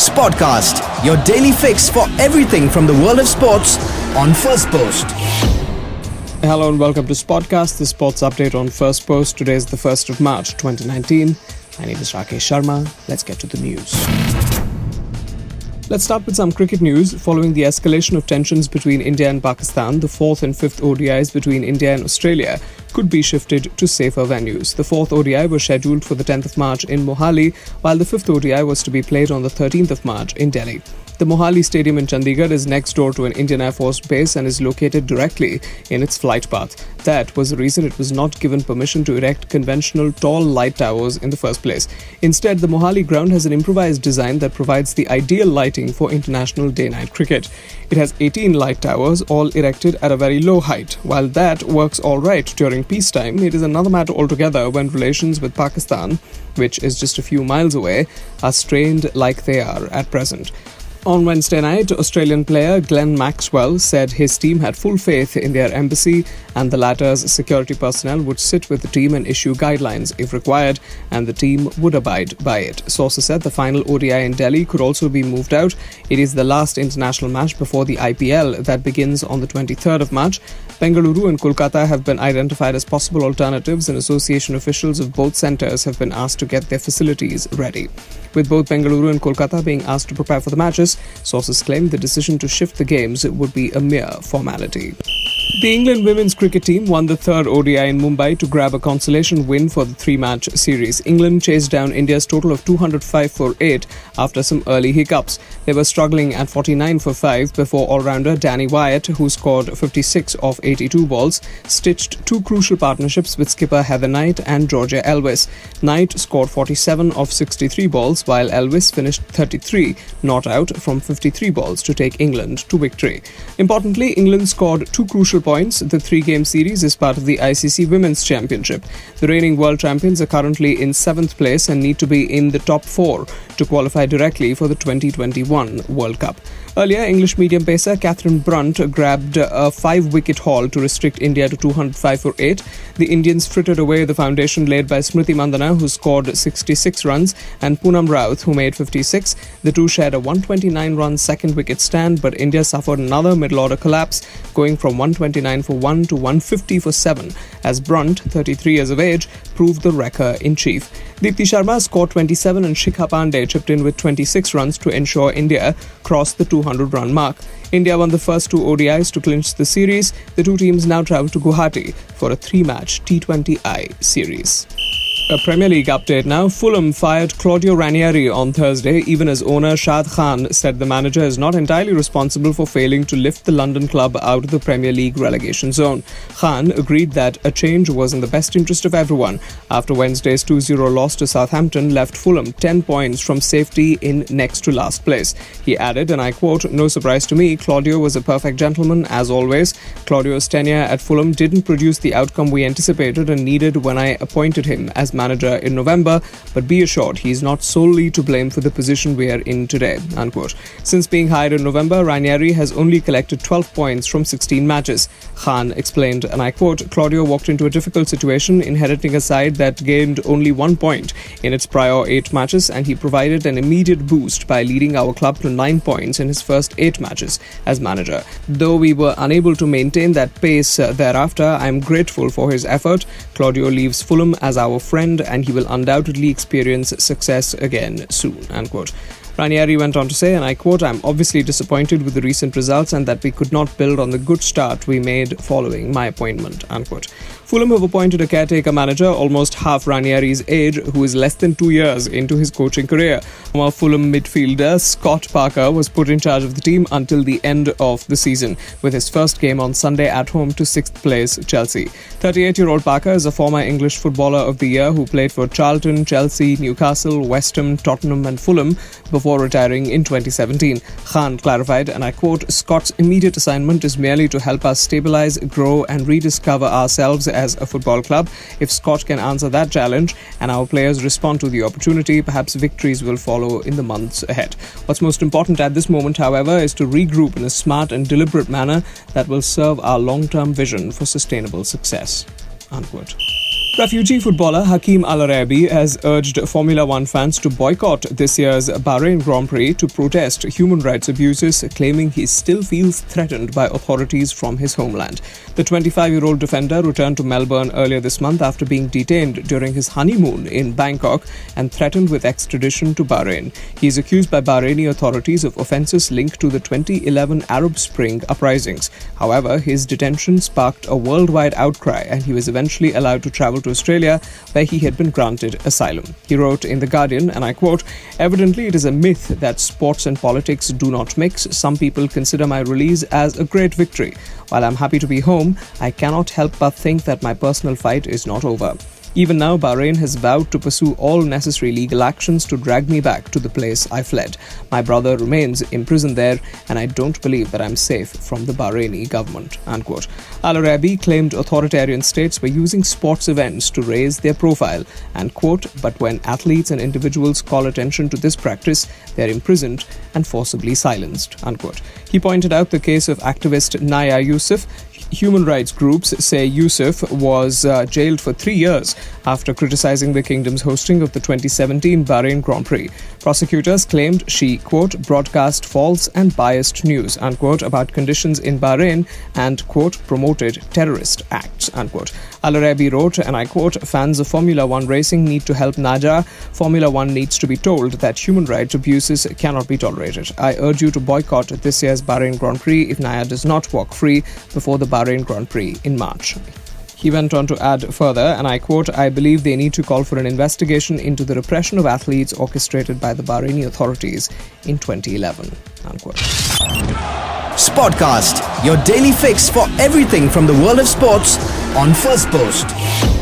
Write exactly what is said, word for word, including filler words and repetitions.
Sportcast, your daily fix for everything from the world of sports on First Post. Hello and welcome to Sportcast, the sports update on First Post. Today is the first of March twenty nineteen. My name is Rakesh Sharma. Let's get to the news. Let's start with some cricket news. Following the escalation of tensions between India and Pakistan, the fourth and fifth O D Is between India and Australia could be shifted to safer venues. The fourth O D I was scheduled for the tenth of March in Mohali, while the fifth O D I was to be played on the thirteenth of March in Delhi. The Mohali Stadium in Chandigarh is next door to an Indian Air Force base and is located directly in its flight path. That was the reason it was not given permission to erect conventional tall light towers in the first place. Instead, the Mohali ground has an improvised design that provides the ideal lighting for international day-night cricket. It has eighteen light towers, all erected at a very low height. While that works all right during peacetime, it is another matter altogether when relations with Pakistan, which is just a few miles away, are strained like they are at present. On Wednesday night, Australian player Glenn Maxwell said his team had full faith in their embassy and the latter's security personnel would sit with the team and issue guidelines if required, and the team would abide by it. Sources said the final O D I in Delhi could also be moved out. It is the last international match before the I P L that begins on the twenty-third of March. Bengaluru and Kolkata have been identified as possible alternatives, and association officials of both centres have been asked to get their facilities ready. With both Bengaluru and Kolkata being asked to prepare for the matches, sources claim the decision to shift the games would be a mere formality. The England women's cricket team won the third O D I in Mumbai to grab a consolation win for the three-match series. England chased down India's total of two hundred five for eight after some early hiccups. They were struggling at forty-nine for five before all-rounder Danny Wyatt, who scored fifty-six of eighty-two balls, stitched two crucial partnerships with skipper Heather Knight and Georgia Elvis. Knight scored forty-seven of sixty-three balls, while Elvis finished thirty-three, not out from fifty-three balls to take England to victory. Importantly, England scored two crucial points. The three-game series is part of the I C C Women's Championship. The reigning world champions are currently in seventh place and need to be in the top four to qualify directly for the twenty twenty-one World Cup. Earlier, English medium pacer Catherine Brunt grabbed a five-wicket haul to restrict India to two hundred five for eight. The Indians frittered away the foundation laid by Smriti Mandhana, who scored sixty-six runs, and Poonam Raut, who made fifty-six. The two shared a one hundred twenty-nine run second-wicket stand, but India suffered another middle-order collapse, going from one hundred twenty-nine for one to one hundred fifty for seven, as Brunt, thirty-three years of age, proved the wrecker-in-chief. Deepti Sharma scored twenty-seven and Shikha Pandey chipped in with twenty-six runs to ensure India crossed the two hundred run mark. India won the first two O D Is to clinch the series. The two teams now travel to Guwahati for a three-match T twenty I series. A Premier League update now. Fulham fired Claudio Ranieri on Thursday, even as owner Shad Khan said the manager is not entirely responsible for failing to lift the London club out of the Premier League relegation zone. Khan agreed that a change was in the best interest of everyone after Wednesday's two zero loss to Southampton left Fulham ten points from safety in next to last place. He added, and I quote, "No surprise to me, Claudio was a perfect gentleman, as always. Claudio's tenure at Fulham didn't produce the outcome we anticipated and needed when I appointed him as manager in November, but be assured he is not solely to blame for the position we are in today," unquote. Since being hired in November, Ranieri has only collected twelve points from sixteen matches. Khan explained, and I quote, "Claudio walked into a difficult situation, inheriting a side that gained only one point in its prior eight matches, and he provided an immediate boost by leading our club to nine points in his first eight matches as manager. Though we were unable to maintain that pace uh, thereafter, I am grateful for his effort. Claudio leaves Fulham as our friend, and he will undoubtedly experience success again soon," unquote. Ranieri went on to say, and I quote, "I'm obviously disappointed with the recent results and that we could not build on the good start we made following my appointment," unquote. Fulham have appointed a caretaker manager, almost half Ranieri's age, who is less than two years into his coaching career. Former Fulham midfielder Scott Parker was put in charge of the team until the end of the season, with his first game on Sunday at home to sixth place Chelsea. thirty-eight-year-old Parker is a former English Footballer of the Year who played for Charlton, Chelsea, Newcastle, West Ham, Tottenham and Fulham before retiring in twenty seventeen. Khan clarified, and I quote, "Scott's immediate assignment is merely to help us stabilise, grow and rediscover ourselves as a football club. If Scott can answer that challenge and our players respond to the opportunity, perhaps victories will follow in the months ahead. What's most important at this moment, however, is to regroup in a smart and deliberate manner that will serve our long-term vision for sustainable success," unquote. Refugee footballer Hakeem Al Araibi has urged Formula One fans to boycott this year's Bahrain Grand Prix to protest human rights abuses, claiming he still feels threatened by authorities from his homeland. The twenty-five-year-old defender returned to Melbourne earlier this month after being detained during his honeymoon in Bangkok and threatened with extradition to Bahrain. He is accused by Bahraini authorities of offences linked to the twenty eleven Arab Spring uprisings. However, his detention sparked a worldwide outcry and he was eventually allowed to travel to Australia, where he had been granted asylum. He wrote in The Guardian, and I quote, "Evidently it is a myth that sports and politics do not mix. Some people consider my release as a great victory. While I'm happy to be home, I cannot help but think that my personal fight is not over. Even now, Bahrain has vowed to pursue all necessary legal actions to drag me back to the place I fled. My brother remains imprisoned there, and I don't believe that I'm safe from the Bahraini government." Unquote. Al Araibi claimed authoritarian states were using sports events to raise their profile, and quote, "But when athletes and individuals call attention to this practice, they're imprisoned and forcibly silenced." Unquote. He pointed out the case of activist Naya Yusuf. Human rights groups say Yusuf was uh, jailed for three years after criticizing the kingdom's hosting of the twenty seventeen Bahrain Grand Prix. Prosecutors claimed she, quote, "broadcast false and biased news," unquote, about conditions in Bahrain and, quote, "promoted terrorist acts," unquote. Al Araibi wrote, and I quote, "Fans of Formula One racing need to help Naja. Formula One needs to be told that human rights abuses cannot be tolerated. I urge you to boycott this year's Bahrain Grand Prix if Naya does not walk free before the Bahrain Grand Prix in March." He went on to add further, and I quote, "I believe they need to call for an investigation into the repression of athletes orchestrated by the Bahraini authorities in twenty eleven." Unquote. Sportcast, your daily fix for everything from the world of sports on First Post.